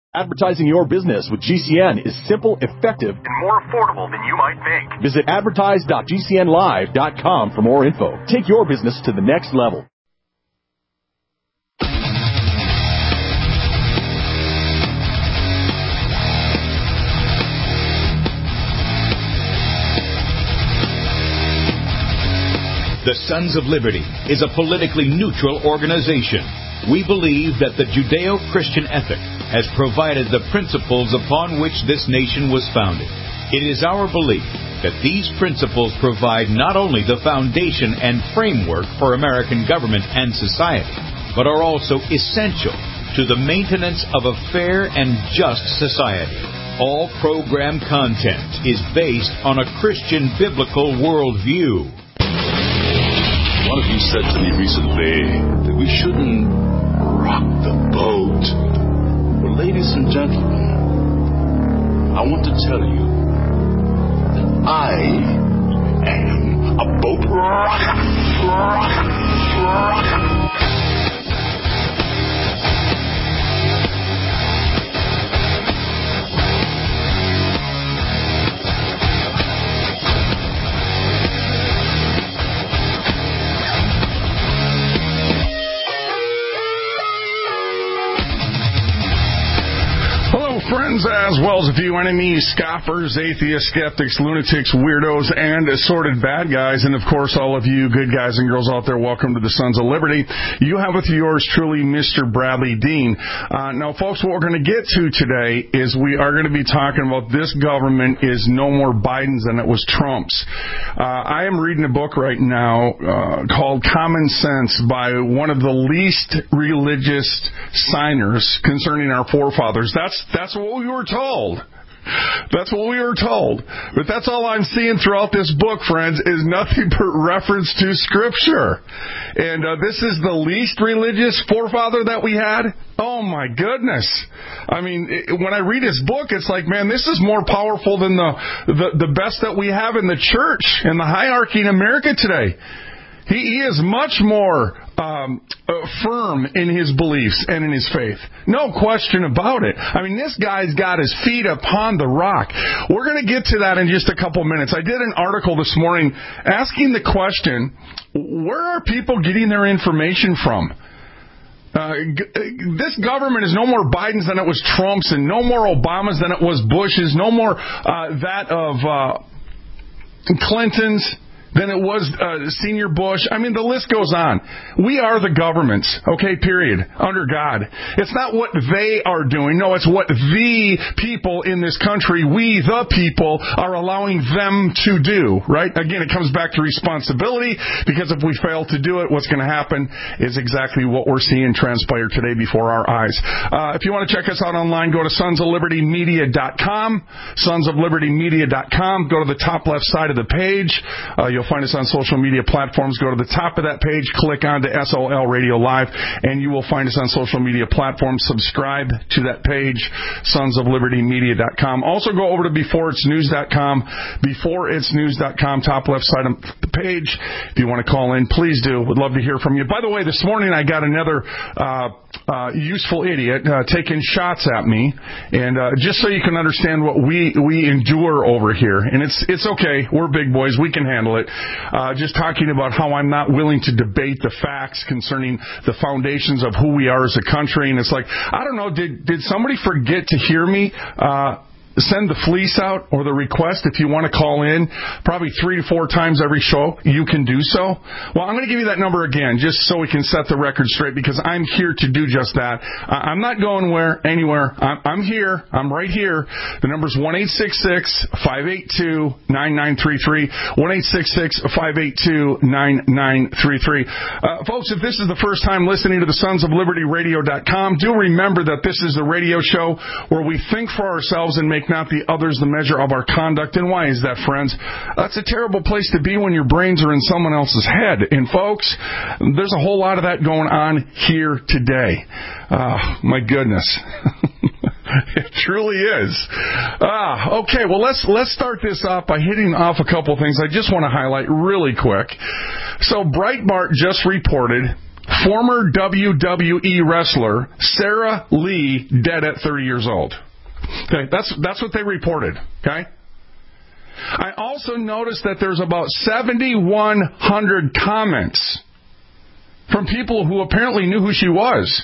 Advertising your business with GCN is simple, effective, and more affordable than you might think. Visit advertise.gcnlive.com for more info. Take your business to the next level. The Sons of Liberty is a politically neutral organization. We believe that the Judeo-Christian ethic has provided the principles upon which this nation was founded. It is our belief that these principles provide not only the foundation and framework for American government and society, but are also essential to the maintenance of a fair and just society. All program content is based on a Christian biblical worldview. One of you said to me recently that we shouldn't rock the boat. Well, ladies and gentlemen, I want to tell you that I am a boat rocker. Friends, as well as a few enemies, scoffers, atheists, skeptics, lunatics, weirdos, and assorted bad guys. And, of course, all of you good guys and girls out there, welcome to the Sons of Liberty. You have with yours truly, Mr. Bradley Dean. Now, folks, what we're going to get to today is we are going to be talking about this government is no more Biden's than it was Trump's. I am reading a book right now called Common Sense by one of the least religious signers concerning our forefathers. That's what we were told. That's what we were told. But that's all I'm seeing throughout this book, friends, is nothing but reference to Scripture. And this is the least religious forefather that we had. Oh, my goodness. I mean, when I read his book, it's like, man, this is more powerful than the best that we have in the church and the hierarchy in America today. He is much more firm in his beliefs and in his faith. No question about it. I mean, this guy's got his feet upon the rock. We're going to get to that in just a couple minutes. I did an article this morning asking the question, where are people getting their information from? This government is no more Biden's than it was Trump's, and no more Obama's than it was Bush's, no more that of Clinton's than it was Senior Bush. I mean, the list goes on. We are the governments, okay, period, under God. It's not what they are doing. No, it's what the people in this country, we the people, are allowing them to do, right? Again, it comes back to responsibility, because if we fail to do it, what's going to happen is exactly what we're seeing transpire today before our eyes. If you want to check us out online, go to sonsoflibertymedia.com, sonsoflibertymedia.com. Go to the top left side of the page. You'll find us on social media platforms. Go to the top of that page, click on to SOL Radio Live, and you will find us on social media platforms. Subscribe to that page, sonsoflibertymedia.com. Also go over to beforeitsnews.com, beforeitsnews.com, top left side of the page. If you want to call in, please do. Would love to hear from you. By the way, this morning I got another useful idiot taking shots at me, and just so you can understand what we endure over here, and it's okay. We're big boys. We can handle it. Just talking about how I'm not willing to debate the facts concerning the foundations of who we are as a country. And it's like, I don't know, did somebody forget to hear me send the fleece out or the request if you want to call in probably 3 to 4 times every show? You can do so. Well, I'm going to give you that number again just so we can set the record straight, because I'm here to do just that. I'm not going anywhere. I'm here. I'm right here. The number's 1-866-582-9933. 1-866-582-9933. Folks, if this is the first time listening to the sonsoflibertyradio.com, do remember that this is a radio show where we think for ourselves and make not the others the measure of our conduct. And why is that, friends? That's a terrible place to be when your brains are in someone else's head. And folks, there's a whole lot of that going on here today. My goodness. It truly is. Okay, well, let's start this off by hitting off a couple things I just want to highlight really quick. So Breitbart just reported former WWE wrestler Sarah Lee dead at 30 years old. Okay, that's what they reported. Okay. I also noticed that there's about 7,100 comments from people who apparently knew who she was.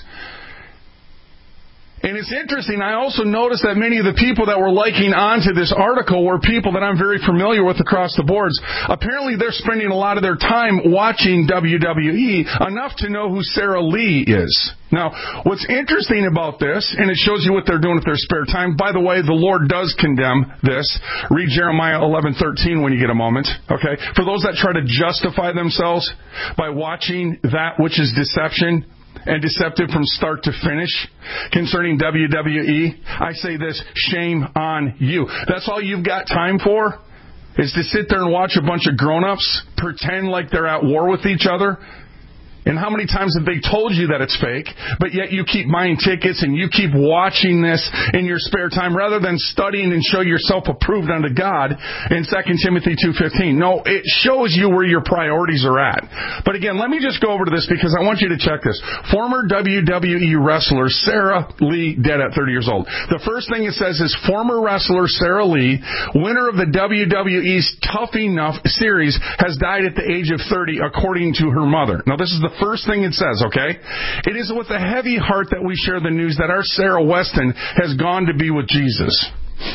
And it's interesting, I also noticed that many of the people that were liking onto this article were people that I'm very familiar with across the boards. Apparently they're spending a lot of their time watching WWE, enough to know who Sarah Lee is. Now, what's interesting about this, and it shows you what they're doing with their spare time. By the way, the Lord does condemn this. Read Jeremiah 11:13 when you get a moment. Okay? For those that try to justify themselves by watching that which is deception and deceptive from start to finish concerning WWE, I say this, shame on you. That's all you've got time for, is to sit there and watch a bunch of grown-ups pretend like they're at war with each other. And how many times have they told you that it's fake, but yet you keep buying tickets and you keep watching this in your spare time rather than studying and show yourself approved unto God in 2 Timothy 2:15. No, it shows you where your priorities are at. But again, let me just go over to this because I want you to check this. Former WWE wrestler Sarah Lee dead at 30 years old. The first thing it says is former wrestler Sarah Lee, winner of the WWE's Tough Enough series, has died at the age of 30 according to her mother. Now this is the first thing it says, okay? It is with a heavy heart that we share the news that our Sarah Weston has gone to be with Jesus.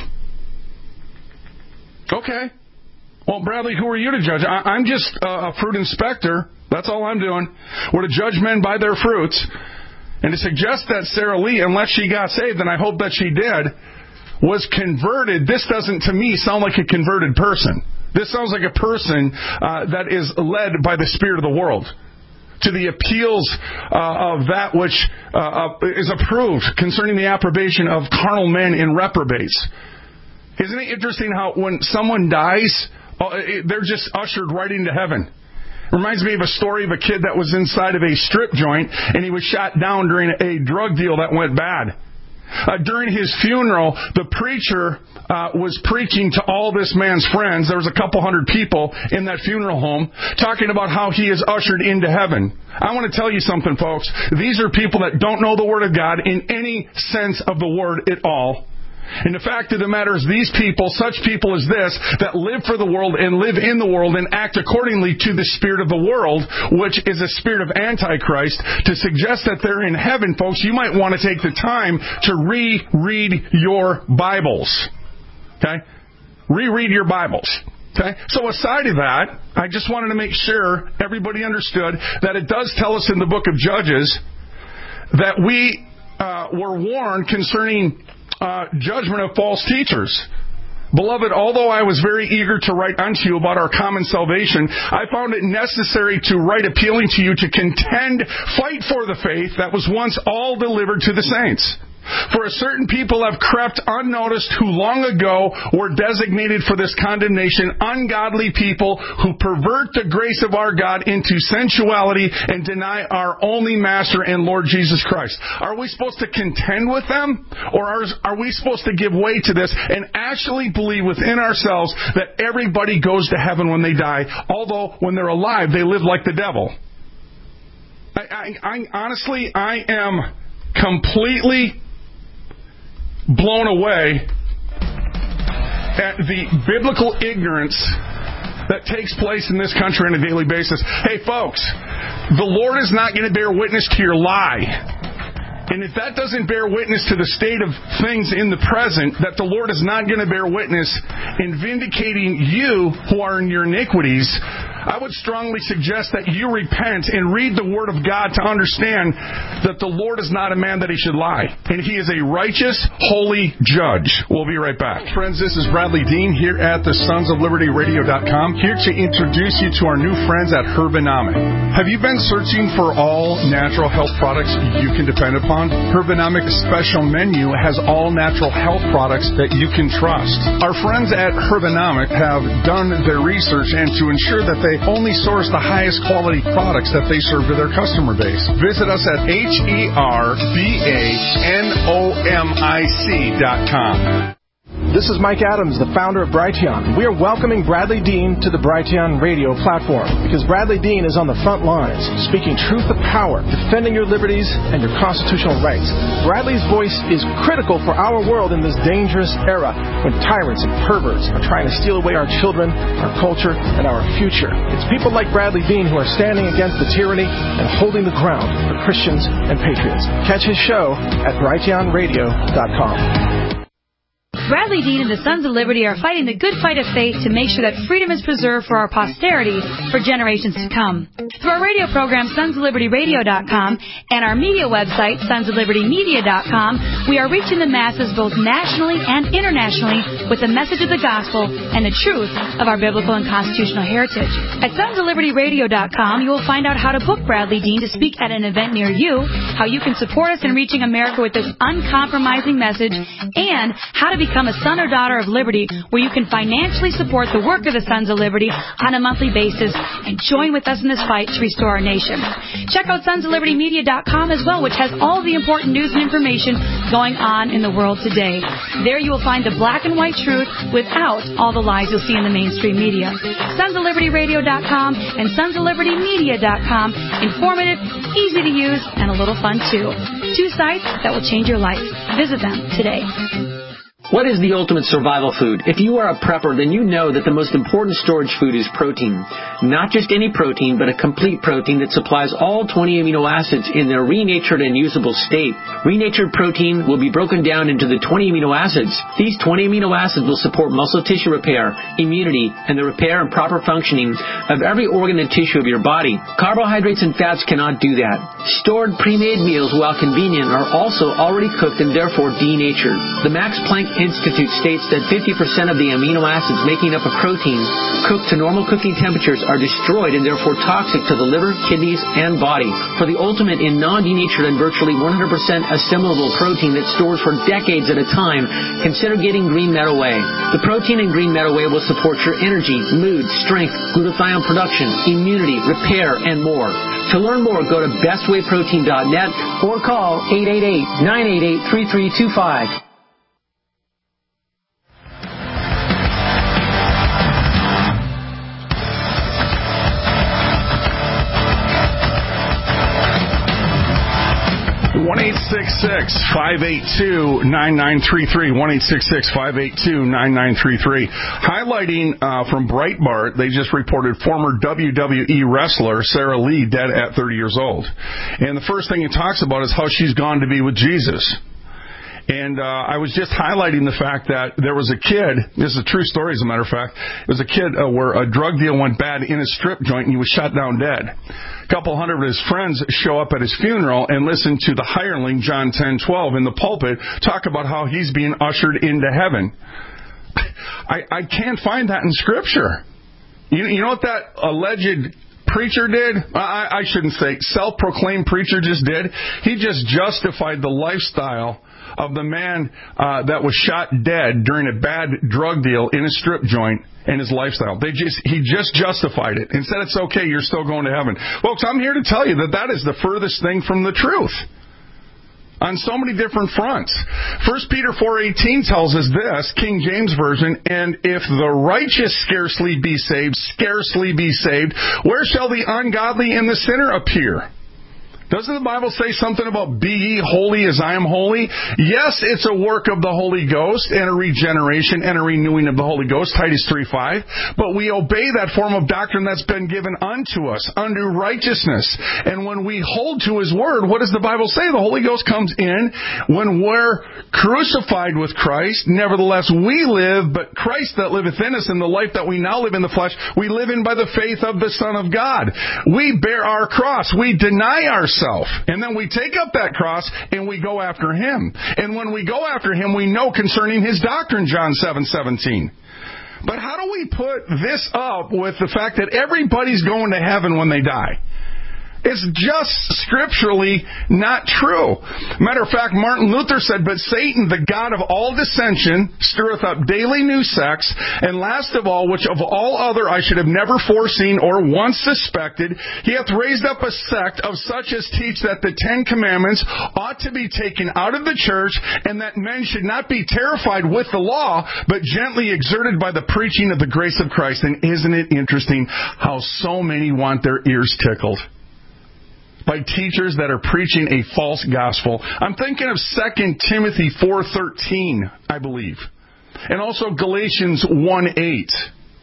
Okay. Well, Bradley, who are you to judge? I'm just a fruit inspector. That's all I'm doing. We're to judge men by their fruits. And to suggest that Sarah Lee, unless she got saved, and I hope that she did, was converted, this doesn't, to me, sound like a converted person. This sounds like a person that is led by the spirit of the world to the appeals of that which is approved concerning the approbation of carnal men and reprobates. Isn't it interesting how when someone dies, they're just ushered right into heaven? Reminds me of a story of a kid that was inside of a strip joint and he was shot down during a drug deal that went bad. During his funeral, the preacher was preaching to all this man's friends. There was a couple hundred people in that funeral home talking about how he is ushered into heaven. I want to tell you something, folks. These are people that don't know the Word of God in any sense of the word at all. And the fact of the matter is these people, such people as this, that live for the world and live in the world and act accordingly to the spirit of the world, which is a spirit of Antichrist, to suggest that they're in heaven, folks, you might want to take the time to reread your Bibles. Okay? Reread your Bibles. Okay? So aside of that, I just wanted to make sure everybody understood that it does tell us in the book of Judges that we were warned concerning judgment of false teachers. Beloved, although I was very eager to write unto you about our common salvation, I found it necessary to write appealing to you to contend, fight for the faith that was once all delivered to the saints. For a certain people have crept unnoticed who long ago were designated for this condemnation, ungodly people who pervert the grace of our God into sensuality and deny our only Master and Lord Jesus Christ. Are we supposed to contend with them? Or are we supposed to give way to this and actually believe within ourselves that everybody goes to heaven when they die, although when they're alive they live like the devil? Honestly, I am completely blown away at the biblical ignorance that takes place in this country on a daily basis. Hey, folks, the Lord is not going to bear witness to your lie. And if that doesn't bear witness to the state of things in the present, that the Lord is not going to bear witness in vindicating you who are in your iniquities, I would strongly suggest that you repent and read the Word of God to understand that the Lord is not a man that he should lie. And he is a righteous, holy judge. We'll be right back. Friends, this is Bradley Dean here at the sonsoflibertyradio.com, here to introduce you to our new friends at Herbanomic. Have you been searching for all natural health products you can depend upon? Herbanomic's special menu has all natural health products that you can trust. Our friends at Herbanomic have done their research and to ensure that they only source the highest quality products that they serve to their customer base. Visit us at HERBANOMIC.com. This is Mike Adams, the founder of Brighteon. We are welcoming Bradley Dean to the Brighteon radio platform because Bradley Dean is on the front lines, speaking truth to power, defending your liberties and your constitutional rights. Bradley's voice is critical for our world in this dangerous era when tyrants and perverts are trying to steal away our children, our culture, and our future. It's people like Bradley Dean who are standing against the tyranny and holding the ground for Christians and patriots. Catch his show at brighteonradio.com. Bradley Dean and the Sons of Liberty are fighting the good fight of faith to make sure that freedom is preserved for our posterity for generations to come. Through our radio program, sonsoflibertyradio.com, and our media website, sonsoflibertymedia.com, we are reaching the masses both nationally and internationally with the message of the gospel and the truth of our biblical and constitutional heritage. At sonsoflibertyradio.com, you will find out how to book Bradley Dean to speak at an event near you, how you can support us in reaching America with this uncompromising message, and how to become a son or daughter of liberty, where you can financially support the work of the Sons of Liberty on a monthly basis and join with us in this fight to restore our nation. Check out sonsoflibertymedia.com as well, which has all the important news and information going on in the world today. There you will find the black and white truth without all the lies you'll see in the mainstream media. sonsoflibertyradio.com and sonsoflibertymedia.com. Informative, easy to use, and a little fun too. 2 sites that will change your life. Visit them today. What is the ultimate survival food? If you are a prepper, then you know that the most important storage food is protein. Not just any protein, but a complete protein that supplies all 20 amino acids in their renatured and usable state. Renatured protein will be broken down into the 20 amino acids. These 20 amino acids will support muscle tissue repair, immunity, and the repair and proper functioning of every organ and tissue of your body. Carbohydrates and fats cannot do that. Stored pre-made meals, while convenient, are also already cooked and therefore denatured. The Max Planck Institute states that 50% of the amino acids making up a protein cooked to normal cooking temperatures are destroyed and therefore toxic to the liver, kidneys, and body. For the ultimate in non-denatured and virtually 100% assimilable protein that stores for decades at a time, consider getting Green Meadow Whey. The protein in Green Meadow Whey will support your energy, mood, strength, glutathione production, immunity, repair, and more. To learn more, go to bestwayprotein.net or call 888-988-3325. One 866-582-9933. 1-866-582-9933. Highlighting from Breitbart, they just reported former WWE wrestler Sarah Lee dead at 30 years old. And the first thing it talks about is how she's gone to be with Jesus. And I was just highlighting the fact that there was a kid, this is a true story as a matter of fact, it was a kid where a drug deal went bad in a strip joint and he was shot down dead. A couple hundred of his friends show up at his funeral and listen to the hireling, John 10:12, in the pulpit, talk about how he's being ushered into heaven. I can't find that in Scripture. You know what that alleged preacher did? I shouldn't say self-proclaimed preacher just did. He just justified the lifestyle of the man that was shot dead during a bad drug deal in a strip joint and his lifestyle. He just justified it and said it's okay, you're still going to heaven. Folks, I'm here to tell you that is the furthest thing from the truth on so many different fronts. 1 Peter 4:18 tells us this, King James Version, and if the righteous scarcely be saved, where shall the ungodly and the sinner appear? Doesn't the Bible say something about be ye holy as I am holy? Yes, it's a work of the Holy Ghost and a regeneration and a renewing of the Holy Ghost, Titus 3:5. But we obey that form of doctrine that's been given unto us, unto righteousness. And when we hold to His Word, what does the Bible say? The Holy Ghost comes in when we're crucified with Christ. Nevertheless, we live, but Christ that liveth in us, in the life that we now live in the flesh, we live in by the faith of the Son of God. We bear our cross. We deny ourselves. And then we take up that cross and we go after Him. And when we go after Him, we know concerning His doctrine, John 7:17. But how do we put this up with the fact that everybody's going to heaven when they die? It's just scripturally not true. Matter of fact, Martin Luther said, "But Satan, the god of all dissension, stirreth up daily new sects, and last of all, which of all other I should have never foreseen or once suspected, he hath raised up a sect of such as teach that the 10 Commandments ought to be taken out of the church, and that men should not be terrified with the law, but gently exerted by the preaching of the grace of Christ." And isn't it interesting how so many want their ears tickled by teachers that are preaching a false gospel? I'm thinking of 2 Timothy 4:13, I believe, and also Galatians 1:8.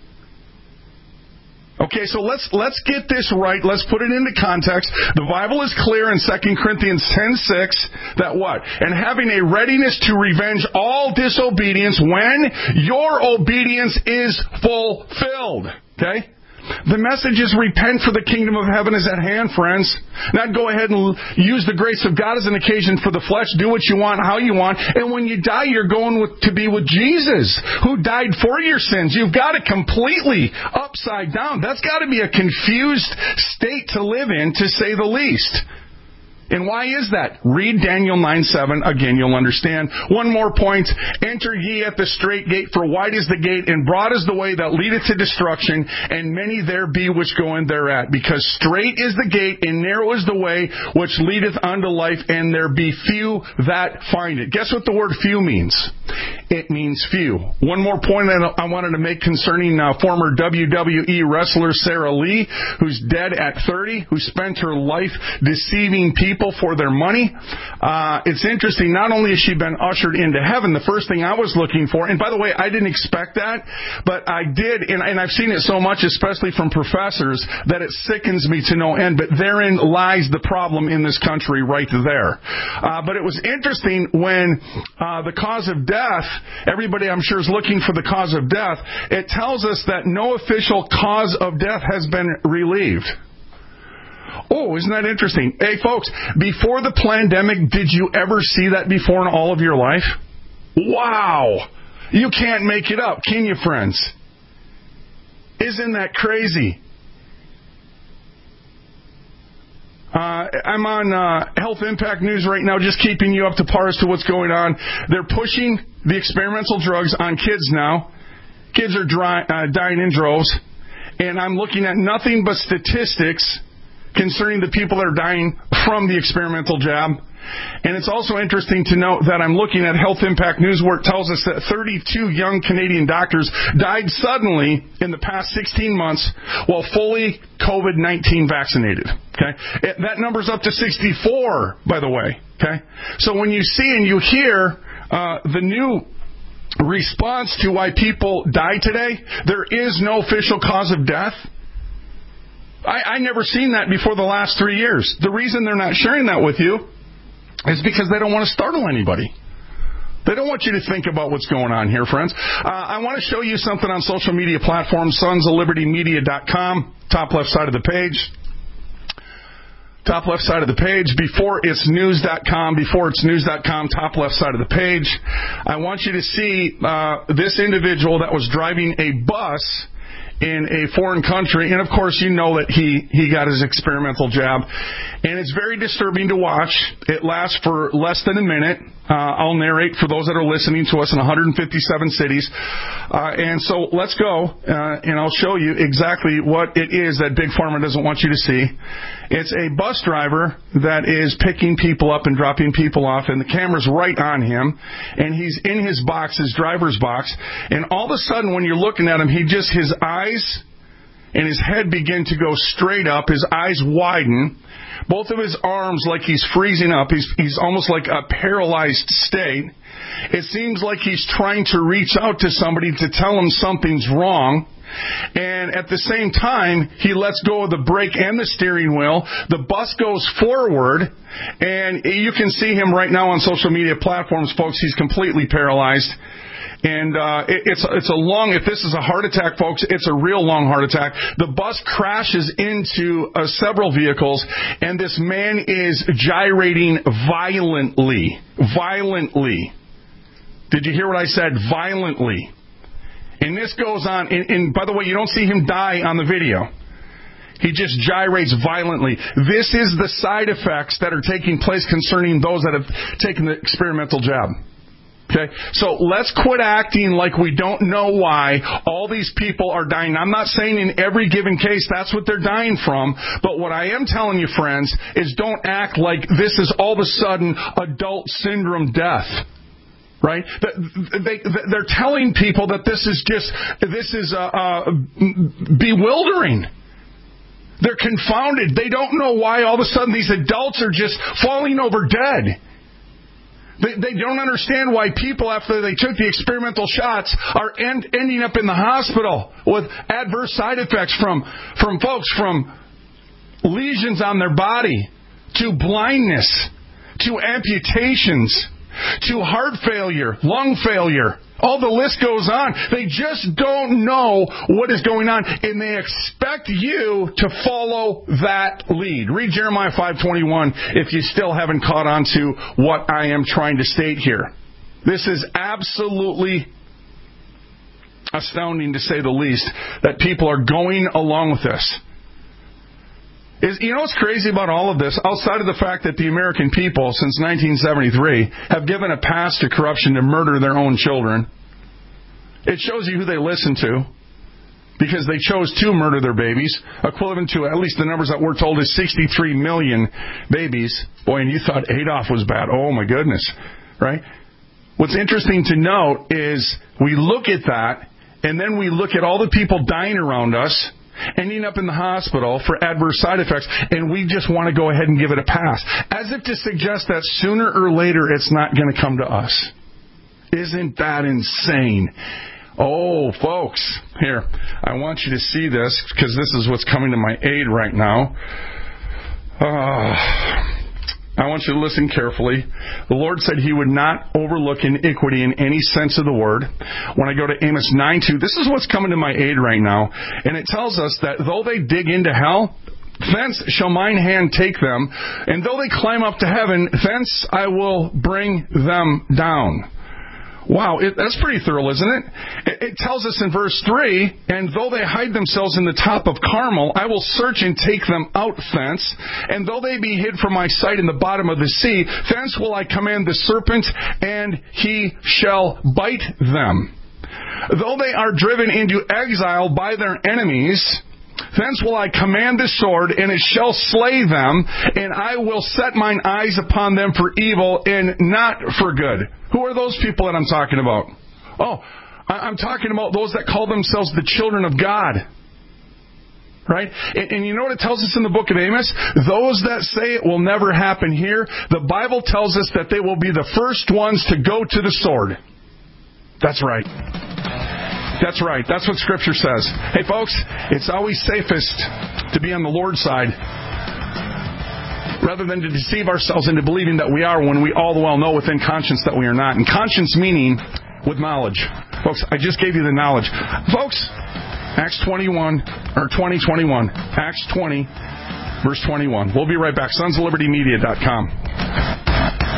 Okay, so let's get this right. Let's put it into context. The Bible is clear in 2 Corinthians 10:6 that what? "And having a readiness to revenge all disobedience when your obedience is fulfilled." Okay? The message is repent, for the kingdom of heaven is at hand, friends. Not go ahead and use the grace of God as an occasion for the flesh. Do what you want, how you want. And when you die, you're going to be with Jesus, who died for your sins. You've got it completely upside down. That's got to be a confused state to live in, to say the least. And why is that? Read Daniel 9:7. Again, you'll understand. One more point. "Enter ye at the strait gate, for wide is the gate, and broad is the way that leadeth to destruction, and many there be which go in thereat. Because strait is the gate, and narrow is the way which leadeth unto life, and there be few that find it." Guess what the word few means? It means few. One more point that I wanted to make concerning former WWE wrestler Sarah Lee, who's dead at 30, who spent her life deceiving people for their money. It's interesting, not only has she been ushered into heaven, the first thing I was looking for, and by the way, I didn't expect that, but I did, and I've seen it so much, especially from professors, that it sickens me to no end, but therein lies the problem in this country right there. But it was interesting when the cause of death, everybody I'm sure is looking for the cause of death, it tells us that no official cause of death has been relieved. Oh, isn't that interesting? Hey, folks, before the pandemic, did you ever see that before in all of your life? Wow! You can't make it up, can you, friends? Isn't that crazy? I'm on Health Impact News right now, just keeping you up to par as to what's going on. They're pushing the experimental drugs on kids now. Kids are dying in droves. And I'm looking at nothing but statistics concerning the people that are dying from the experimental jab. And it's also interesting to note that I'm looking at Health Impact News, where it tells us that 32 young Canadian doctors died suddenly in the past 16 months while fully COVID-19 vaccinated. Okay, that number's up to 64, by the way. Okay, so when you see and you hear the new response to why people die today, there is no official cause of death. I never seen that before the last 3 years. The reason they're not sharing that with you is because they don't want to startle anybody. They don't want you to think about what's going on here, friends. I want to show you something on social media platforms, sonsoflibertymedia.com, top left side of the page. Top left side of the page, before it's news.com, top left side of the page. I want you to see this individual that was driving a bus in a foreign country, and of course you know that he got his experimental jab, and it's very disturbing to watch. It lasts for less than a minute. I'll narrate for those that are listening to us in 157 cities, and so let's go, and I'll show you exactly what it is that Big Pharma doesn't want you to see. It's a bus driver that is picking people up and dropping people off, and the camera's right on him, and he's in his box, his driver's box, and all of a sudden when you're looking at him, his eyes and his head begin to go straight up, his eyes widen, both of his arms like he's freezing up, he's almost like a paralyzed state. It seems like he's trying to reach out to somebody to tell him something's wrong. And at the same time, he lets go of the brake and the steering wheel. The bus goes forward, and you can see him right now on social media platforms, folks. He's completely paralyzed. And it's a long, if this is a heart attack, folks, it's a real long heart attack. The bus crashes into several vehicles, and this man is gyrating violently. Violently. Did you hear what I said? Violently. And this goes on, and by the way, you don't see him die on the video. He just gyrates violently. This is the side effects that are taking place concerning those that have taken the experimental jab. Okay, so let's quit acting like we don't know why all these people are dying. I'm not saying in every given case that's what they're dying from, but what I am telling you, friends, is don't act like this is all of a sudden adult syndrome death. Right? They're telling people that this is bewildering. They're confounded. They don't know why all of a sudden these adults are just falling over dead. They don't understand why people, after they took the experimental shots, are ending up in the hospital with adverse side effects from lesions on their body, to blindness, to amputations, to heart failure, lung failure. All the list goes on. They just don't know what is going on, and they expect you to follow that lead. Read Jeremiah 5:21 if you still haven't caught on to what I am trying to state here. This is absolutely astounding, to say the least, that people are going along with this. You know what's crazy about all of this? Outside of the fact that the American people, since 1973, have given a pass to corruption to murder their own children, it shows you who they listen to, because they chose to murder their babies, equivalent to, at least the numbers that we're told, is 63 million babies. Boy, and you thought Adolf was bad. Oh, my goodness. Right? What's interesting to note is we look at that, and then we look at all the people dying around us, ending up in the hospital for adverse side effects, and we just want to go ahead and give it a pass, as if to suggest that sooner or later it's not going to come to us. Isn't that insane? Oh, folks, here, I want you to see this, because this is what's coming to my aid right now. I want you to listen carefully. The Lord said He would not overlook iniquity in any sense of the word. When I go to Amos 9:2, this is what's coming to my aid right now. And it tells us that though they dig into hell, thence shall mine hand take them. And though they climb up to heaven, thence I will bring them down. Wow, that's pretty thorough, isn't it? It tells us in verse 3, and though they hide themselves in the top of Carmel, I will search and take them out thence. And though they be hid from my sight in the bottom of the sea, thence will I command the serpent, and he shall bite them. Though they are driven into exile by their enemies, thence will I command the sword, and it shall slay them, and I will set mine eyes upon them for evil and not for good. Who are those people that I'm talking about? Oh, I'm talking about those that call themselves the children of God. Right? And you know what it tells us in the book of Amos? Those that say it will never happen here, the Bible tells us that they will be the first ones to go to the sword. That's right. That's right. That's what Scripture says. Hey, folks, it's always safest to be on the Lord's side rather than to deceive ourselves into believing that we are when we all the well know within conscience that we are not. And conscience meaning with knowledge. Folks, I just gave you the knowledge. Folks, Acts 21, or 20:21. Acts 20, verse 21. We'll be right back. SonsOfLibertyMedia.com.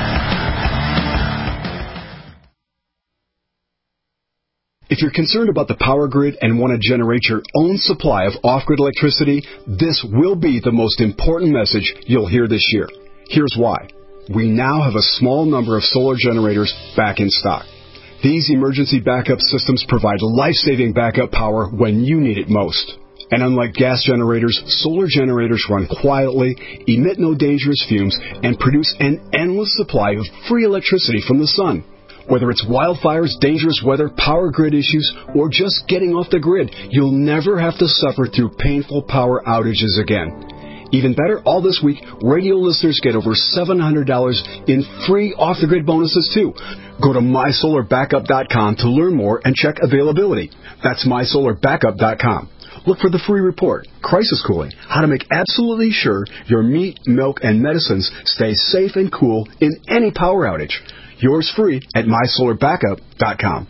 If you're concerned about the power grid and want to generate your own supply of off-grid electricity, this will be the most important message you'll hear this year. Here's why. We now have a small number of solar generators back in stock. These emergency backup systems provide life-saving backup power when you need it most. And unlike gas generators, solar generators run quietly, emit no dangerous fumes, and produce an endless supply of free electricity from the sun. Whether it's wildfires, dangerous weather, power grid issues, or just getting off the grid, you'll never have to suffer through painful power outages again. Even better, all this week, radio listeners get over $700 in free off-the-grid bonuses, too. Go to MySolarBackup.com to learn more and check availability. That's MySolarBackup.com. Look for the free report, Crisis Cooling, how to make absolutely sure your meat, milk, and medicines stay safe and cool in any power outage. Yours free at MySolarBackup.com.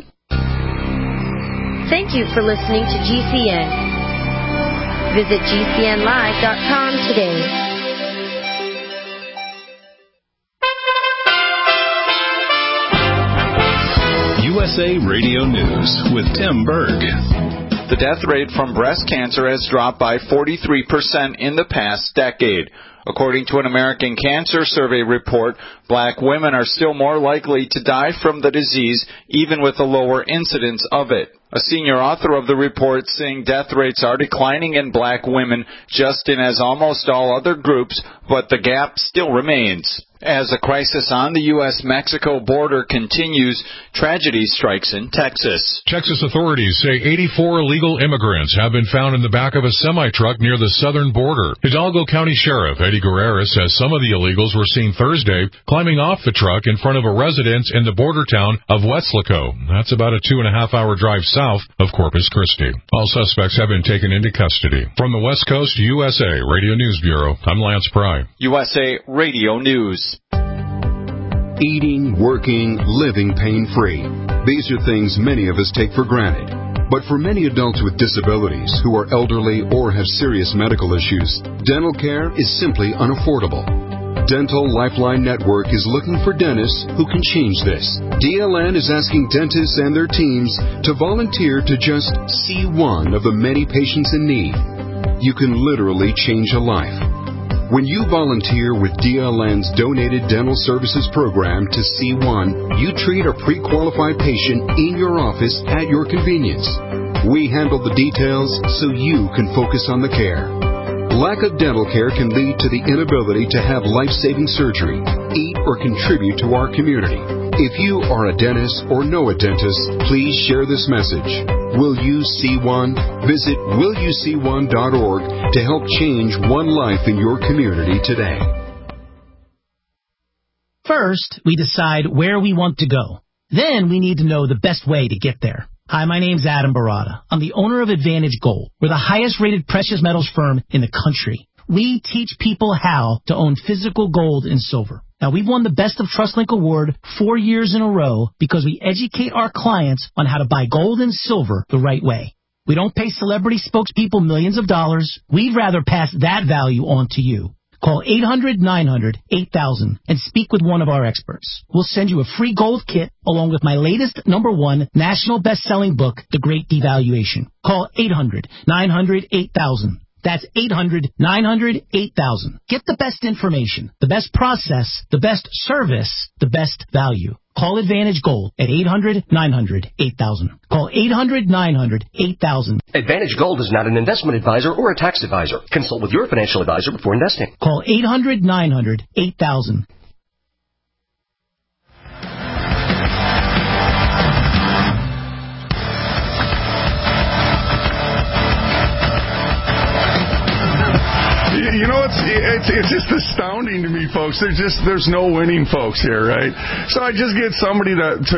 Thank you for listening to GCN. Visit GCNlive.com today. USA Radio News with Tim Berg. The death rate from breast cancer has dropped by 43% in the past decade. According to an American Cancer Survey report, black women are still more likely to die from the disease, even with a lower incidence of it. A senior author of the report saying death rates are declining in black women just in as almost all other groups, but the gap still remains. As the crisis on the U.S.-Mexico border continues, tragedy strikes in Texas. Texas authorities say 84 illegal immigrants have been found in the back of a semi-truck near the southern border. Hidalgo County Sheriff Eddie Guerrera says some of the illegals were seen Thursday climbing off the truck in front of a residence in the border town of Weslaco. That's about a 2.5-hour drive south of Corpus Christi. All suspects have been taken into custody. From the West Coast USA Radio News Bureau, I'm Lance Pry. USA Radio News. Eating, working, living pain-free. These are things many of us take for granted. But for many adults with disabilities who are elderly or have serious medical issues, dental care is simply unaffordable. Dental Lifeline Network is looking for dentists who can change this. DLN is asking dentists and their teams to volunteer to just see one of the many patients in need. You can literally change a life. When you volunteer with DLN's Donated Dental Services Program to C1, you treat a pre-qualified patient in your office at your convenience. We handle the details so you can focus on the care. Lack of dental care can lead to the inability to have life-saving surgery, eat, or contribute to our community. If you are a dentist or know a dentist, please share this message. Will you see one? Visit willyouseeone.org to help change one life in your community today. First, we decide where we want to go. Then we need to know the best way to get there. Hi, my name's Adam Barada. I'm the owner of Advantage Gold. We're the highest-rated precious metals firm in the country. We teach people how to own physical gold and silver. Now, we've won the Best of TrustLink Award 4 years in a row because we educate our clients on how to buy gold and silver the right way. We don't pay celebrity spokespeople millions of dollars. We'd rather pass that value on to you. Call 800-900-8000 and speak with one of our experts. We'll send you a free gold kit along with my latest #1 national best-selling book, The Great Devaluation. Call 800-900-8000. That's 800-900-8000. Get the best information, the best process, the best service, the best value. Call Advantage Gold at 800-900-8000. Call 800-900-8000. Advantage Gold is not an investment advisor or a tax advisor. Consult with your financial advisor before investing. Call 800-900-8000. You know, it's just astounding to me, folks. There's no winning folks here, right? So I just get somebody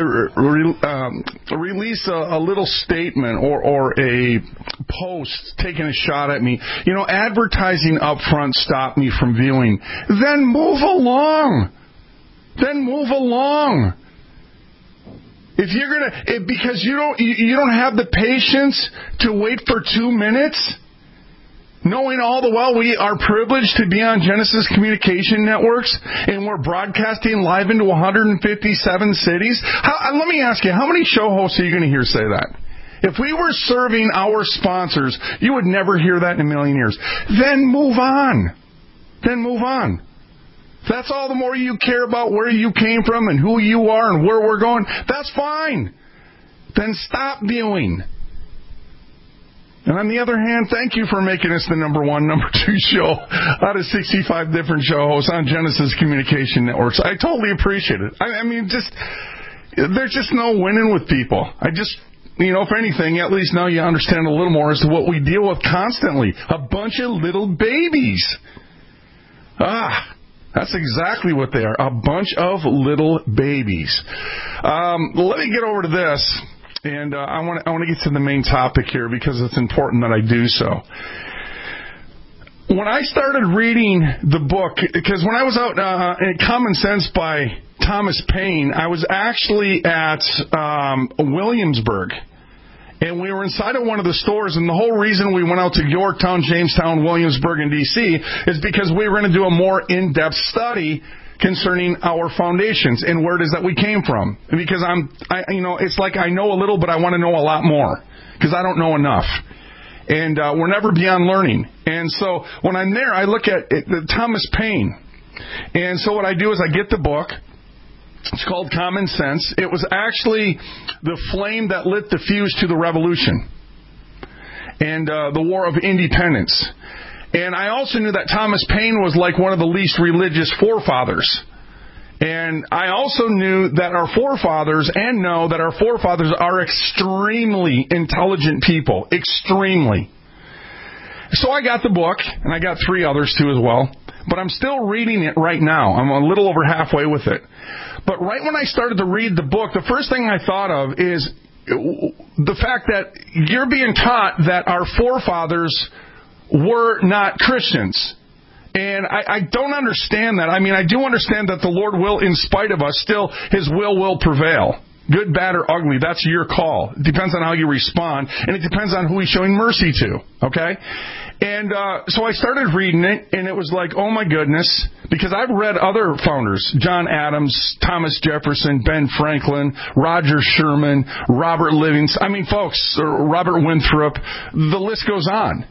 to release a little statement or a post taking a shot at me. You know, advertising up front stopped me from viewing. Then move along. If you're because you don't have the patience to wait for 2 minutes. Knowing all the while we are privileged to be on Genesis Communication Networks and we're broadcasting live into 157 cities. Let me ask you, how many show hosts are you going to hear say that? If we were serving our sponsors, you would never hear that in a million years. Then move on. That's all the more you care about where you came from and who you are and where we're going. That's fine. Then stop viewing. And on the other hand, thank you for making us the #1, #2 show out of 65 different show hosts on Genesis Communication Networks. I totally appreciate it. I mean, there's just no winning with people. If anything, at least now you understand a little more as to what we deal with constantly. A bunch of little babies. That's exactly what they are. A bunch of little babies. Let me get over to this. And I want to get to the main topic here because it's important that I do so. When I started reading the book, because when I was out in Common Sense by Thomas Paine, I was actually at Williamsburg. And we were inside of one of the stores, and the whole reason we went out to Yorktown, Jamestown, Williamsburg, and D.C. is because we were going to do a more in-depth study concerning our foundations and where it is that we came from. Because it's like I know a little, but I want to know a lot more because I don't know enough. And we're never beyond learning. And so when I'm there, I look at Thomas Paine. And so what I do is I get the book. It's called Common Sense. It was actually the flame that lit the fuse to the revolution and the War of Independence. And I also knew that Thomas Paine was like one of the least religious forefathers. And I also knew that our forefathers are extremely intelligent people. Extremely. So I got the book, and I got 3 others too as well. But I'm still reading it right now. I'm a little over halfway with it. But right when I started to read the book, the first thing I thought of is the fact that you're being taught that our forefathers were not Christians. And I don't understand that. I mean, I do understand that the Lord will, in spite of us, still His will prevail. Good, bad, or ugly, that's your call. It depends on how you respond, and it depends on who He's showing mercy to, okay? And so I started reading it, and it was like, oh my goodness, because I've read other founders, John Adams, Thomas Jefferson, Ben Franklin, Roger Sherman, Robert Livingston, folks, Robert Winthrop, the list goes on.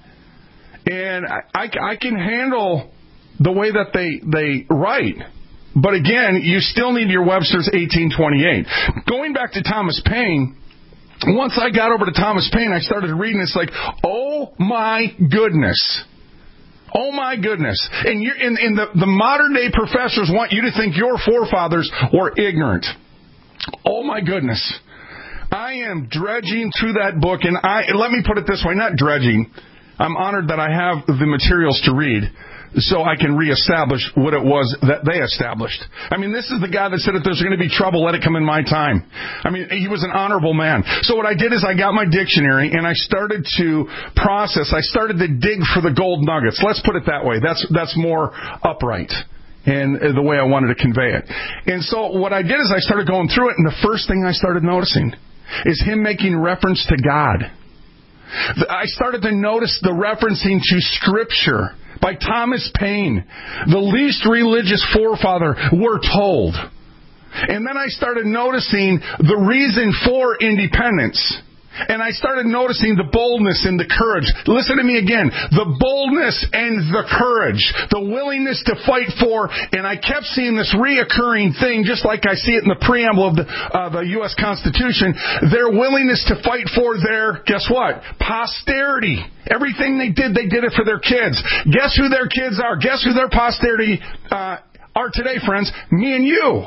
And I can handle the way that they write. But again, you still need your Webster's 1828. Going back to Thomas Paine, once I got over to Thomas Paine, I started reading. It's like, oh my goodness. Oh my goodness. And the modern day professors want you to think your forefathers were ignorant. Oh my goodness. I am dredging through that book, and let me put it this way, not dredging. I'm honored that I have the materials to read so I can reestablish what it was that they established. This is the guy that said if there's going to be trouble, let it come in my time. He was an honorable man. So what I did is I got my dictionary and I started to process. I started to dig for the gold nuggets. Let's put it that way. That's more upright in the way I wanted to convey it. And so what I did is I started going through it, and the first thing I started noticing is him making reference to God. I started to notice the referencing to Scripture by Thomas Paine, the least religious forefather, we're told. And then I started noticing the reason for independence. And I started noticing the boldness and the courage. Listen to me again. The boldness and the courage. The willingness to fight for. And I kept seeing this reoccurring thing, just like I see it in the preamble of the U.S. Constitution. Their willingness to fight for their, guess what? Posterity. Everything they did it for their kids. Guess who their kids are? Guess who their posterity are today, friends? Me and you.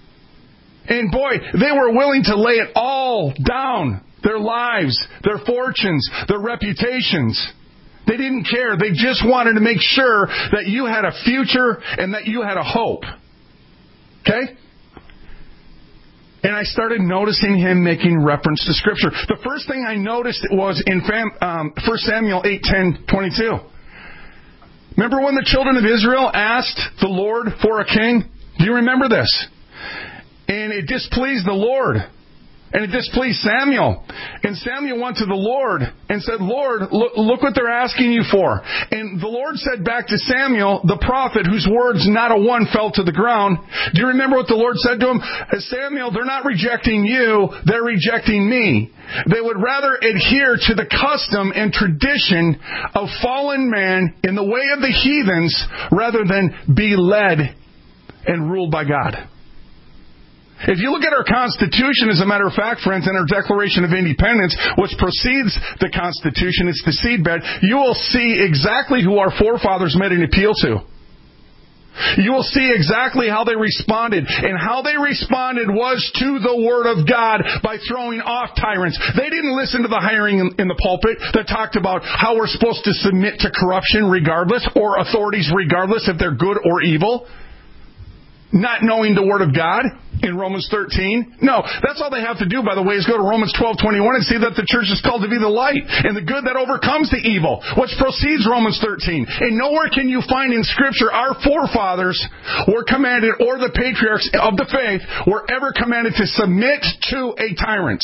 And boy, they were willing to lay it all down. Their lives, their fortunes, their reputations. They didn't care. They just wanted to make sure that you had a future and that you had a hope. Okay? And I started noticing him making reference to Scripture. The first thing I noticed was in 1 Samuel 8:10-22. Remember when the children of Israel asked the Lord for a king? Do you remember this? And it displeased the Lord. And it displeased Samuel. And Samuel went to the Lord and said, Lord, look what they're asking you for. And the Lord said back to Samuel, the prophet, whose words not a one fell to the ground. Do you remember what the Lord said to him? Samuel, they're not rejecting you, they're rejecting me. They would rather adhere to the custom and tradition of fallen man in the way of the heathens rather than be led and ruled by God. If you look at our Constitution, as a matter of fact, friends, and our Declaration of Independence, which precedes the Constitution, it's the seedbed, you will see exactly who our forefathers made an appeal to. You will see exactly how they responded. And how they responded was to the Word of God by throwing off tyrants. They didn't listen to the hiring in the pulpit that talked about how we're supposed to submit to corruption regardless, or authorities regardless if they're good or evil. Not knowing the Word of God in Romans 13. No, that's all they have to do, by the way, is go to Romans 12:21 and see that the church is called to be the light and the good that overcomes the evil, which precedes Romans 13. And nowhere can you find in Scripture our forefathers were commanded, or the patriarchs of the faith were ever commanded to submit to a tyrant.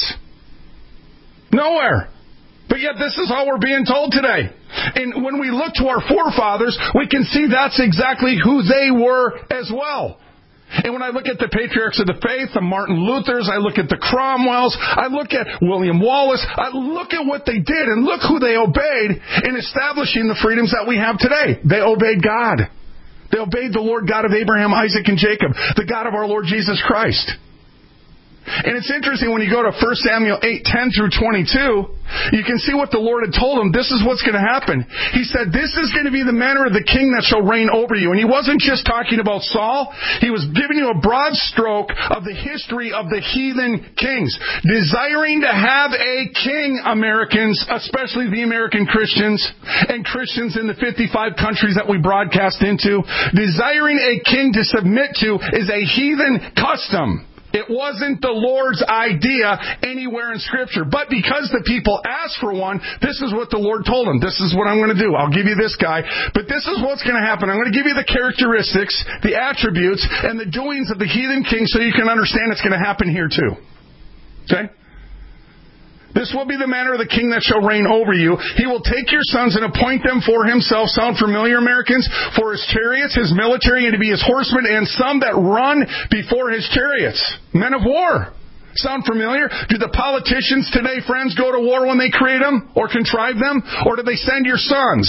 Nowhere. But yet this is how we're being told today. And when we look to our forefathers, we can see that's exactly who they were as well. And when I look at the patriarchs of the faith, the Martin Luthers, I look at the Cromwells, I look at William Wallace, I look at what they did and look who they obeyed in establishing the freedoms that we have today. They obeyed God. They obeyed the Lord God of Abraham, Isaac, and Jacob, the God of our Lord Jesus Christ. And it's interesting when you go to 1 Samuel 8:10 through 22, you can see what the Lord had told him. This is what's going to happen. He said, this is going to be the manner of the king that shall reign over you. And he wasn't just talking about Saul. He was giving you a broad stroke of the history of the heathen kings. Desiring to have a king, Americans, especially the American Christians and Christians in the 55 countries that we broadcast into, desiring a king to submit to is a heathen custom. It wasn't the Lord's idea anywhere in Scripture. But because the people asked for one, this is what the Lord told them. This is what I'm going to do. I'll give you this guy. But this is what's going to happen. I'm going to give you the characteristics, the attributes, and the doings of the heathen king so you can understand it's going to happen here too. Okay? This will be the manner of the king that shall reign over you. He will take your sons and appoint them for himself. Sound familiar, Americans? For his chariots, his military, and to be his horsemen, and some that run before his chariots. Men of war. Sound familiar? Do the politicians today, friends, go to war when they create them or contrive them? Or do they send your sons?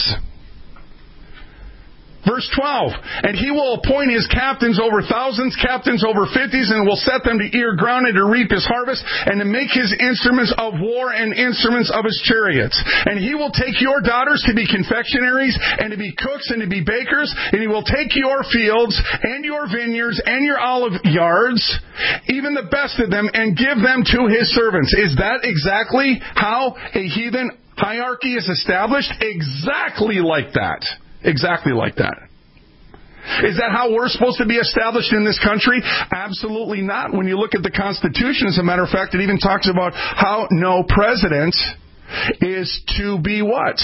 Verse 12, and he will appoint his captains over thousands, captains over 50s, and will set them to ear ground and to reap his harvest, and to make his instruments of war and instruments of his chariots. And he will take your daughters to be confectionaries, and to be cooks, and to be bakers, and he will take your fields, and your vineyards, and your olive yards, even the best of them, and give them to his servants. Is that exactly how a heathen hierarchy is established? Exactly like that. Exactly like that. Is that how we're supposed to be established in this country? Absolutely not. When you look at the Constitution, as a matter of fact, it even talks about how no president is to be what?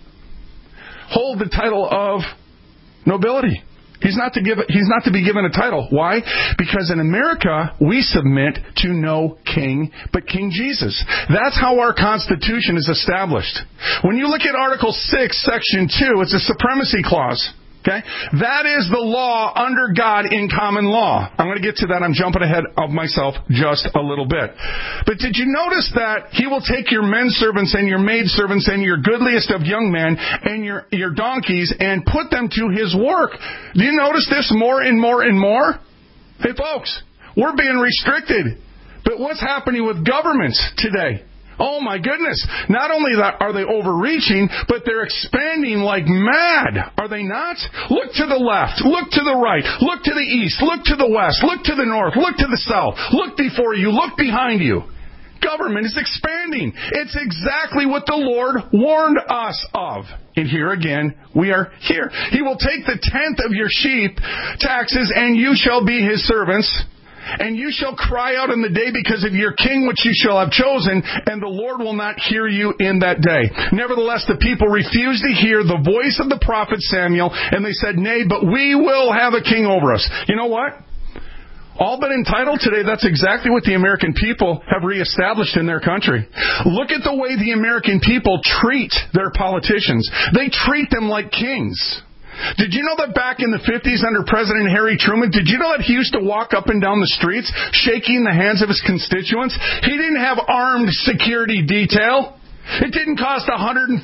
Hold the title of nobility. He's not to be given a title. Why? Because in America, we submit to no king but King Jesus. That's how our Constitution is established. When you look at Article 6, Section 2, it's a supremacy clause. Okay? That is the law under God in common law. I'm going to get to that. I'm jumping ahead of myself just a little bit. But did you notice that he will take your men servants and your maid servants and your goodliest of young men and your donkeys and put them to his work? Do you notice this more and more and more? Hey folks, we're being restricted. But what's happening with governments today? Oh my goodness. Not only are they overreaching, but they're expanding like mad. Are they not? Look to the left. Look to the right. Look to the east. Look to the west. Look to the north. Look to the south. Look before you. Look behind you. Government is expanding. It's exactly what the Lord warned us of. And here again, we are here. He will take the tenth of your sheep taxes, and you shall be his servants. And you shall cry out in the day because of your king which you shall have chosen, and the Lord will not hear you in that day. Nevertheless, the people refused to hear the voice of the prophet Samuel, and they said, nay, but we will have a king over us. You know what? All but entitled today, that's exactly what the American people have reestablished in their country. Look at the way the American people treat their politicians. They treat them like kings. Did you know that back in the 50s under President Harry Truman, did you know that he used to walk up and down the streets shaking the hands of his constituents? He didn't have armed security detail. It didn't cost $150,000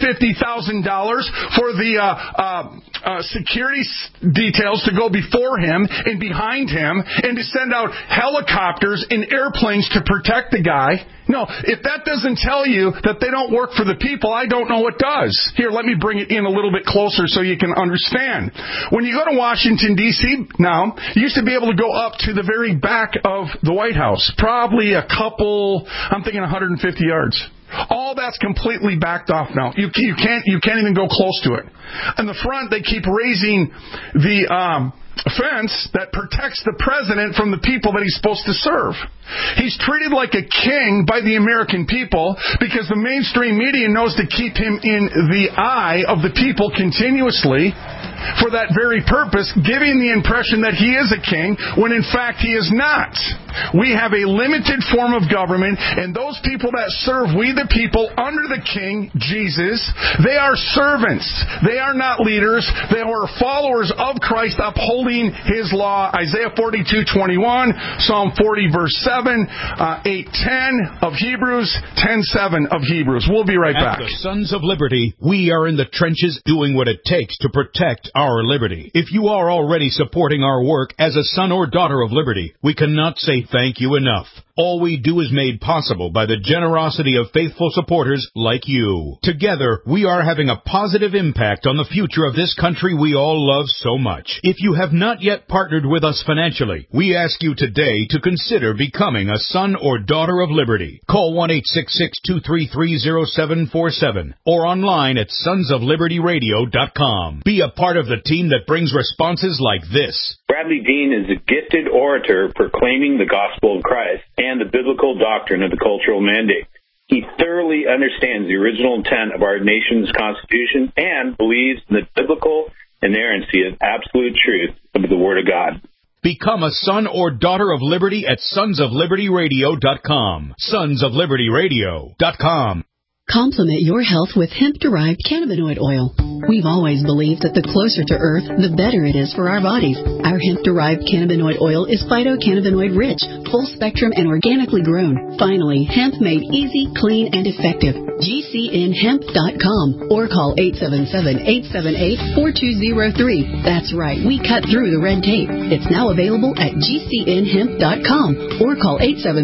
for the security details to go before him and behind him and to send out helicopters and airplanes to protect the guy. No, if that doesn't tell you that they don't work for the people, I don't know what does. Here, let me bring it in a little bit closer so you can understand. When you go to Washington, D.C. now, you used to be able to go up to the very back of the White House. Probably a couple, I'm thinking 150 yards. All that's completely backed off now. You can't even go close to it. In the front, they keep raising the fence that protects the president from the people that he's supposed to serve. He's treated like a king by the American people because the mainstream media knows to keep him in the eye of the people continuously. for that very purpose, giving the impression that he is a king when in fact he is not. We have a limited form of government, and those people that serve we the people under the king, Jesus, they are servants. They are not leaders. They are followers of Christ upholding his law. Isaiah 42:21, Psalm 40 verse 7, 8:10 of Hebrews, 10:7 of Hebrews. We'll be right back. At the Sons of Liberty, we are in the trenches doing what it takes to protect our liberty. If you are already supporting our work as a son or daughter of liberty, we cannot say thank you enough. All we do is made possible by the generosity of faithful supporters like you. Together, we are having a positive impact on the future of this country we all love so much. If you have not yet partnered with us financially, we ask you today to consider becoming a son or daughter of liberty. Call 1-866-233-0747 or online at sonsoflibertyradio.com. Be a part of the team that brings responses like this. Bradley Dean is a gifted orator proclaiming the gospel of Christ and the biblical doctrine of the cultural mandate. He thoroughly understands the original intent of our nation's Constitution and believes in the biblical inerrancy of absolute truth of the Word of God. Become a son or daughter of liberty at sonsoflibertyradio.com. Sonsoflibertyradio.com. Complement your health with hemp-derived cannabinoid oil. We've always believed that the closer to Earth, the better it is for our bodies. Our hemp-derived cannabinoid oil is phytocannabinoid-rich, full-spectrum, and organically grown. Finally, hemp made easy, clean, and effective. GCNhemp.com or call 877-878-4203. That's right, we cut through the red tape. It's now available at GCNhemp.com or call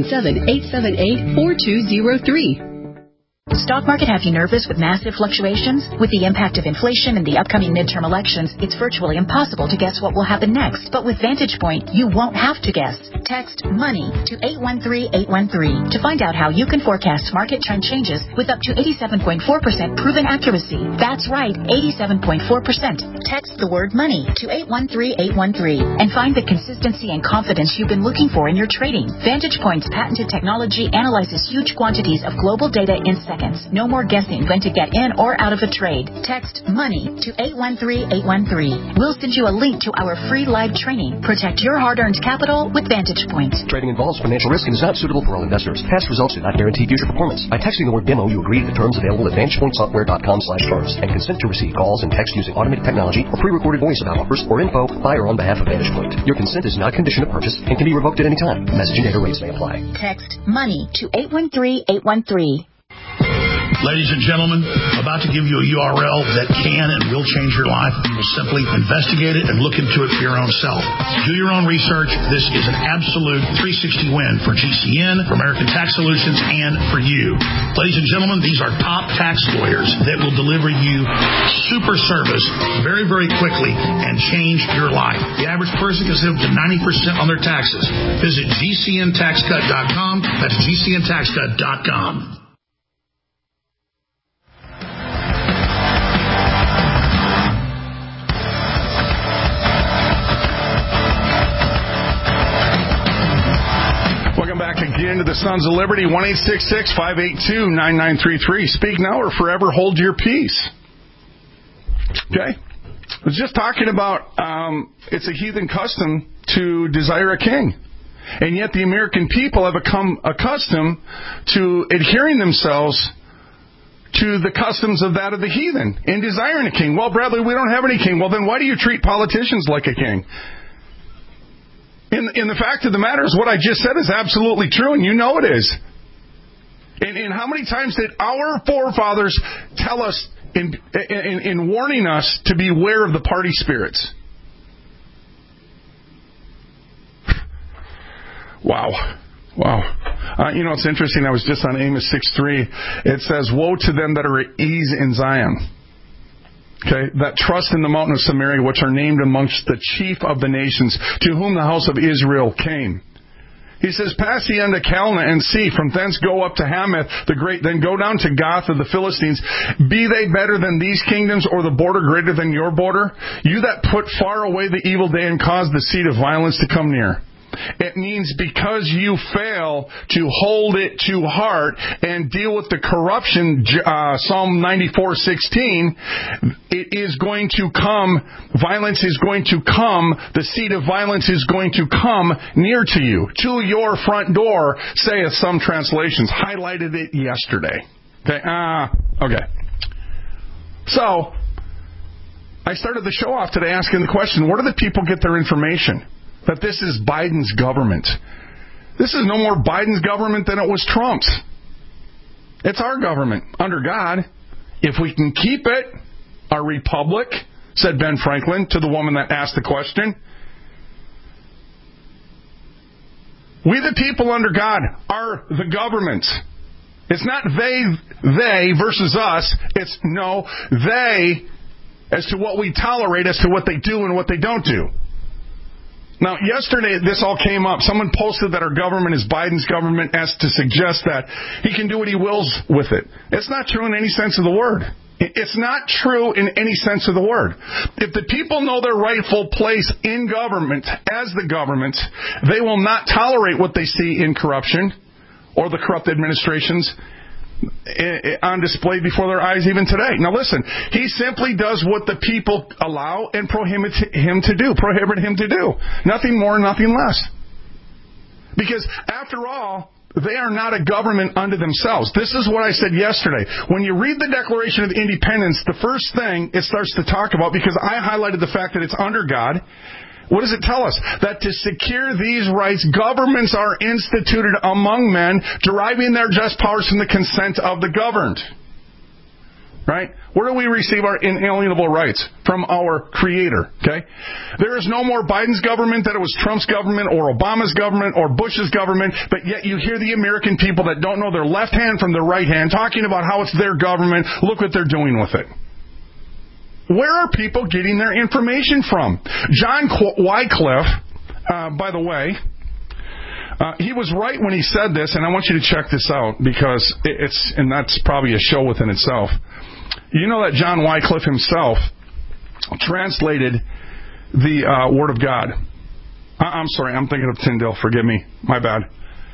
877-878-4203. Stock market have you nervous with massive fluctuations? With the impact of inflation and the upcoming midterm elections, it's virtually impossible to guess what will happen next. But with Vantage Point, you won't have to guess. Text MONEY to 813-813 to find out how you can forecast market trend changes with up to 87.4% proven accuracy. That's right, 87.4%. Text the word MONEY to 813-813 and find the consistency and confidence you've been looking for in your trading. Vantage Point's patented technology analyzes huge quantities of global data in seconds. No more guessing when to get in or out of a trade. Text MONEY to 813-813. We'll send you a link to our free live training. Protect your hard-earned capital with Vantage Point. Trading involves financial risk and is not suitable for all investors. Past results do not guarantee future performance. By texting the word demo, you agree to the terms available at VantagePointSoftware.com/terms and consent to receive calls and text using automated technology or pre-recorded voice about offers or info by or on behalf of Vantage Point. Your consent is not a condition of purchase and can be revoked at any time. Message and data rates may apply. Text MONEY to 813-813. Ladies and gentlemen, about to give you a URL that can and will change your life. You will simply investigate it and look into it for your own self. Do your own research. This is an absolute 360 win for GCN, for American Tax Solutions, and for you. Ladies and gentlemen, these are top tax lawyers that will deliver you super service very, very quickly and change your life. The average person can save up to 90% on their taxes. Visit GCNTaxCut.com. That's GCNTaxCut.com. Welcome back again to the Sons of Liberty, 1-866-582-9933. Speak now or forever hold your peace. Okay? I was just talking about it's a heathen custom to desire a king. And yet the American people have become accustomed to adhering themselves to the customs of that of the heathen in desiring a king. Well, Bradley, we don't have any king. Well, then why do you treat politicians like a king? In the fact of the matter is what I just said is absolutely true, and you know it is. And how many times did our forefathers tell us in warning us to beware of the party spirits? Wow. It's interesting. I was just on Amos 6:3. It says, "Woe to them that are at ease in Zion." Okay, that trust in the mountain of Samaria, which are named amongst the chief of the nations, to whom the house of Israel came. He says, "Pass ye unto Calneh and see, from thence go up to Hamath the great, then go down to Gath of the Philistines. Be they better than these kingdoms, or the border greater than your border? You that put far away the evil day and cause the seed of violence to come near." It means because you fail to hold it to heart and deal with the corruption, Psalm 94:16, it is going to come, violence is going to come, the seed of violence is going to come near to you, to your front door, saith some translations. Highlighted it yesterday. Okay. So, I started the show off today asking the question, where do the people get their information? That this is Biden's government. This is no more Biden's government than it was Trump's. It's our government, under God. If we can keep it, our republic, said Ben Franklin to the woman that asked the question. We the people under God are the government. It's not they versus us. It's no, they as to what we tolerate, as to what they do and what they don't do. Now, yesterday, this all came up. Someone posted that our government is Biden's government as to suggest that he can do what he wills with it. It's not true in any sense of the word. It's not true in any sense of the word. If the people know their rightful place in government, as the government, they will not tolerate what they see in corruption or the corrupt administrations on display before their eyes even today. Now listen, he simply does what the people allow and prohibit him to do. Nothing more, nothing less. Because after all, they are not a government unto themselves. This is what I said yesterday. When you read the Declaration of Independence, the first thing it starts to talk about, because I highlighted the fact that it's under God, what does it tell us? That to secure these rights, governments are instituted among men, deriving their just powers from the consent of the governed. Right? Where do we receive our inalienable rights? From our Creator. Okay? There is no more Biden's government than it was Trump's government or Obama's government or Bush's government, but yet you hear the American people that don't know their left hand from their right hand talking about how it's their government. Look what they're doing with it. Where are people getting their information from? John Wycliffe, by the way, he was right when he said this, and I want you to check this out because and that's probably a show within itself. You know that John Wycliffe himself translated the Word of God. I'm sorry, I'm thinking of Tyndale. Forgive me. My bad.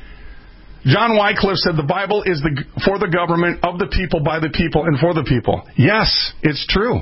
John Wycliffe said the Bible is for the government, of the people, by the people, and for the people. Yes, it's true.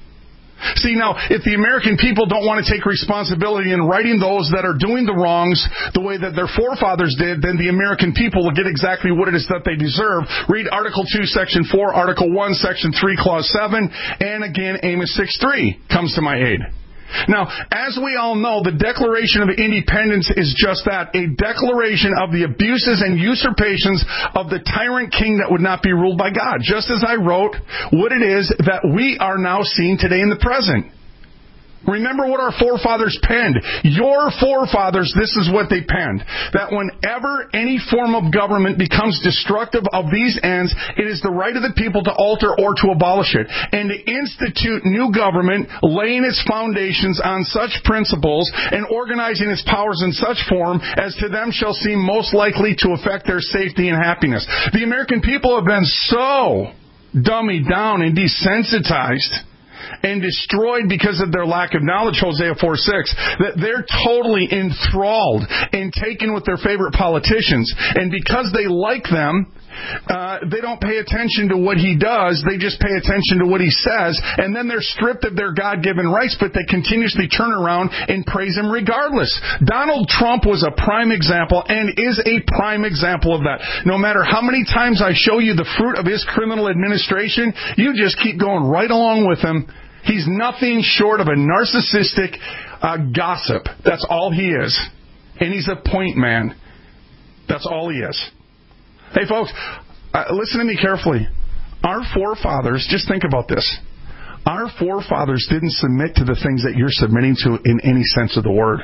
See, now, if the American people don't want to take responsibility in righting those that are doing the wrongs the way that their forefathers did, then the American people will get exactly what it is that they deserve. Read Article 2, Section 4, Article 1, Section 3, Clause 7, and again, Amos 6:3 comes to my aid. Now, as we all know, the Declaration of Independence is just that, a declaration of the abuses and usurpations of the tyrant king that would not be ruled by God. Just as I wrote what it is that we are now seeing today in the present. Remember what our forefathers penned. Your forefathers, this is what they penned. That whenever any form of government becomes destructive of these ends, it is the right of the people to alter or to abolish it. And to institute new government, laying its foundations on such principles and organizing its powers in such form as to them shall seem most likely to affect their safety and happiness. The American people have been so dummied down and desensitized and destroyed because of their lack of knowledge, Hosea 4:6, that they're totally enthralled and taken with their favorite politicians. And because they like them, they don't pay attention to what he does. They just pay attention to what he says. And then they're stripped of their God-given rights, but they continuously turn around and praise him regardless. Donald Trump was a prime example and is a prime example of that. No matter how many times I show you the fruit of his criminal administration, you just keep going right along with him. He's nothing short of a narcissistic gossip. That's all he is. And he's a point man. That's all he is. Hey, folks, listen to me carefully. Our forefathers, just think about this. Our forefathers didn't submit to the things that you're submitting to in any sense of the word.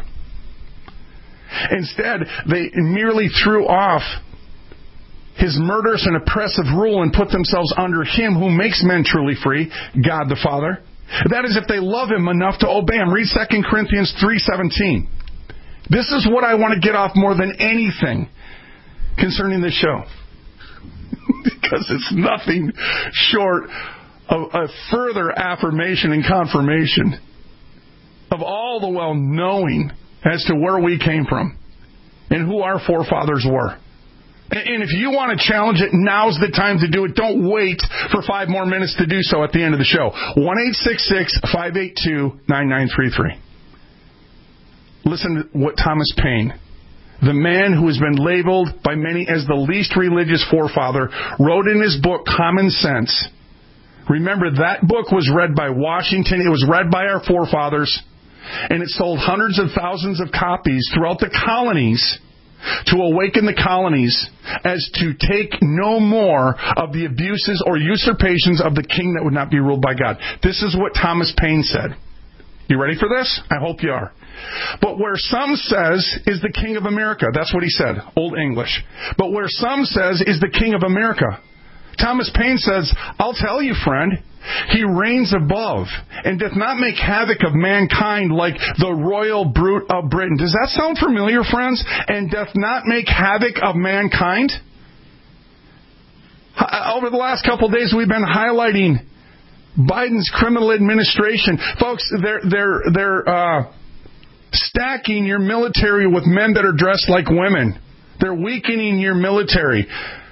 Instead, they merely threw off his murderous and oppressive rule and put themselves under him who makes men truly free, God the Father. That is if they love him enough to obey him. Read 2 Corinthians 3:17. This is what I want to get off more than anything concerning this show. Because it's nothing short of a further affirmation and confirmation of all the well-knowing as to where we came from. and who our forefathers were. And if you want to challenge it, now's the time to do it. Don't wait for 5 more minutes to do so at the end of the show. 1-866-582-9933. Listen to what Thomas Paine, the man who has been labeled by many as the least religious forefather, wrote in his book, Common Sense. Remember, that book was read by Washington. It was read by our forefathers. And it sold hundreds of thousands of copies throughout the colonies to awaken the colonies as to take no more of the abuses or usurpations of the king that would not be ruled by God. This is what Thomas Paine said. You ready for this? I hope you are. But where some says is the king of America. That's what he said, Old English. But where some says is the king of America. Thomas Paine says, I'll tell you, friend, he reigns above and doth not make havoc of mankind like the royal brute of Britain. Does that sound familiar, friends? And doth not make havoc of mankind? Over the last couple of days, we've been highlighting Biden's criminal administration. Folks, they're stacking your military with men that are dressed like women. They're weakening your military.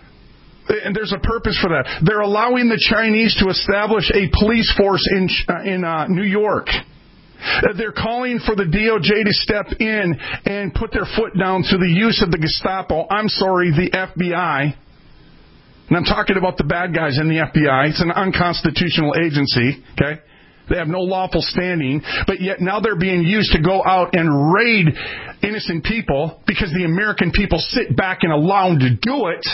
And there's a purpose for that. They're allowing the Chinese to establish a police force in New York. They're calling for the DOJ to step in and put their foot down to the use of the Gestapo. I'm sorry, the FBI. And I'm talking about the bad guys in the FBI. It's an unconstitutional agency, okay? They have no lawful standing, but yet now they're being used to go out and raid innocent people because the American people sit back and allow them to do it.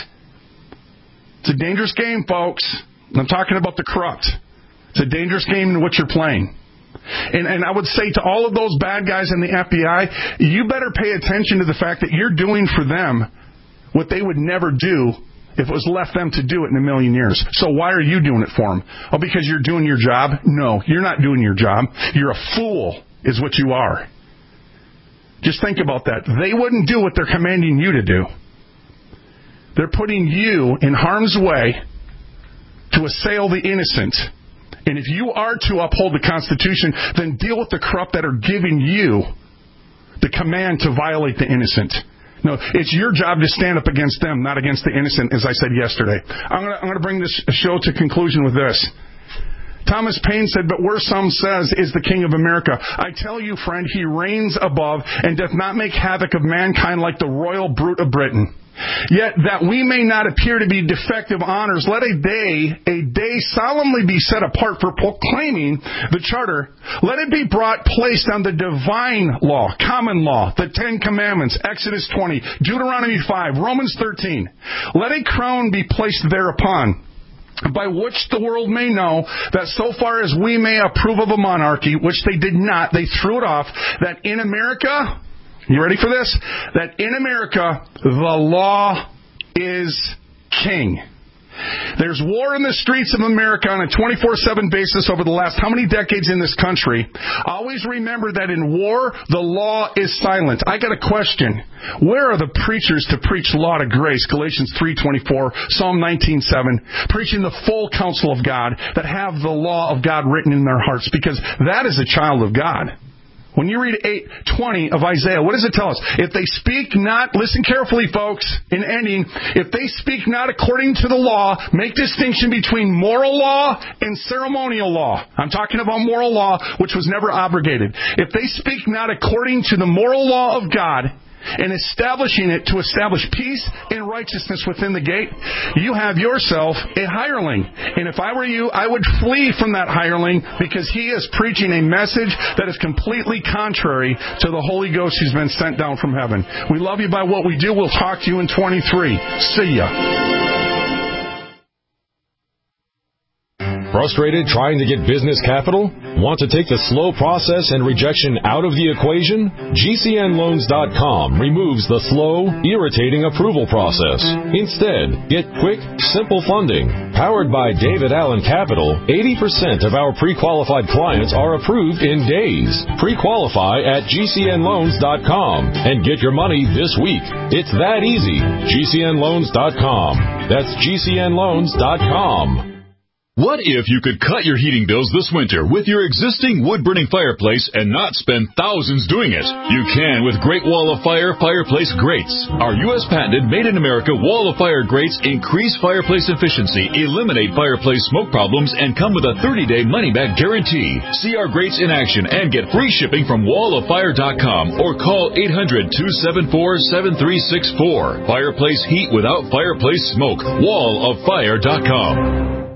It's a dangerous game, folks. I'm talking about the corrupt. It's a dangerous game in what you're playing. And I would say to all of those bad guys in the FBI, you better pay attention to the fact that you're doing for them what they would never do if it was left them to do it in a million years. So why are you doing it for them? Oh, because you're doing your job? No, you're not doing your job. You're a fool is what you are. Just think about that. They wouldn't do what they're commanding you to do. They're putting you in harm's way to assail the innocent. And if you are to uphold the Constitution, then deal with the corrupt that are giving you the command to violate the innocent. No, it's your job to stand up against them, not against the innocent, as I said yesterday. I'm going to bring this show to conclusion with this. Thomas Paine said, but where some says is the king of America. I tell you, friend, he reigns above and doth not make havoc of mankind like the royal brute of Britain. Yet that we may not appear to be defective honors, let a day solemnly be set apart for proclaiming the charter. Let it be placed on the divine law, common law, the 10 Commandments, Exodus 20, Deuteronomy 5, Romans 13. Let a crown be placed thereupon, by which the world may know that so far as we may approve of a monarchy, which they did not, they threw it off, that in America, you ready for this? That in America, the law is king. There's war in the streets of America on a 24/7 basis over the last how many decades in this country. Always remember that in war, the law is silent. I got a question. Where are the preachers to preach law to grace? Galatians 3:24, Psalm 19:7, preaching the full counsel of God, that have the law of God written in their hearts, because that is a child of God. When you read 8:20 of Isaiah, what does it tell us? If they speak not, listen carefully, folks, in ending, if they speak not according to the law, make distinction between moral law and ceremonial law. I'm talking about moral law, which was never abrogated. If they speak not according to the moral law of God, and establishing it to establish peace and righteousness within the gate, you have yourself a hireling. And if I were you, I would flee from that hireling, because he is preaching a message that is completely contrary to the Holy Ghost who's been sent down from heaven. We love you by what we do. We'll talk to you in 23. See ya. Frustrated trying to get business capital? Want to take the slow process and rejection out of the equation? GCNLoans.com removes the slow, irritating approval process. Instead, get quick, simple funding. Powered by David Allen Capital, 80% of our pre-qualified clients are approved in days. Pre-qualify at GCNLoans.com and get your money this week. It's that easy. GCNLoans.com. That's GCNLoans.com. What if you could cut your heating bills this winter with your existing wood-burning fireplace and not spend thousands doing it? You can with Great Wall of Fire fireplace grates. Our U.S. patented made-in-America Wall of Fire grates increase fireplace efficiency, eliminate fireplace smoke problems, and come with a 30-day money-back guarantee. See our grates in action and get free shipping from walloffire.com or call 800-274-7364. Fireplace heat without fireplace smoke. walloffire.com.